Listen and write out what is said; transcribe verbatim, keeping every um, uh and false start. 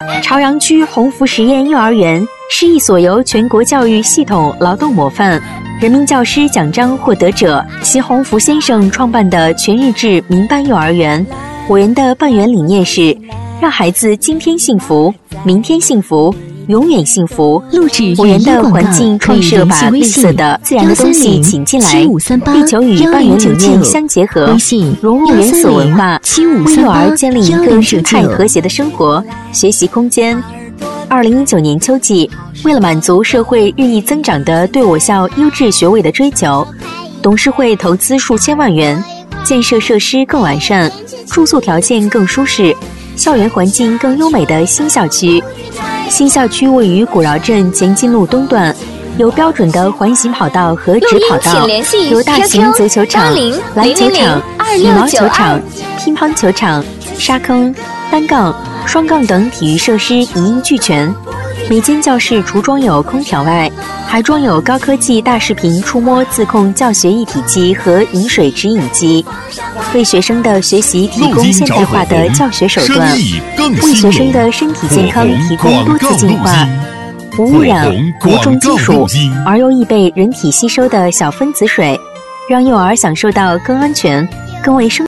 朝阳区鸿福实验幼儿园是一所由全国教育系统劳动模范、人民教师奖章获得者习鸿福先生创办的全日制民办幼儿园。我园的办园理念是让孩子今天幸福，明天幸福，永远幸福。我园的环境创设把绿色的自然的东西请进来，地球与办园理念相结合，融入园所文化，为幼儿建立一个生态和谐的生活学习空间。二零一九年秋季，为了满足社会日益增长的对我校优质学位的追求，董事会投资数千万元，建设设施更完善、住宿条件更舒适、校园环境更优美的新校区。新校区位于古饶镇前进路东段，有标准的环形跑道和直跑道，有大型足球场、篮球场、羽毛球场、乒乓球场、沙坑、单杠、双杠等体育设施一应俱全。每间教室除装有空调外，还装有高科技大视频触摸自控教学一体机和饮水指引机，为学生的学习提供现代化的教学手段，为学生的身体健康提供多次净化、无污染、无重金属而又易被人体吸收的小分子水，让幼儿享受到更安全、更卫生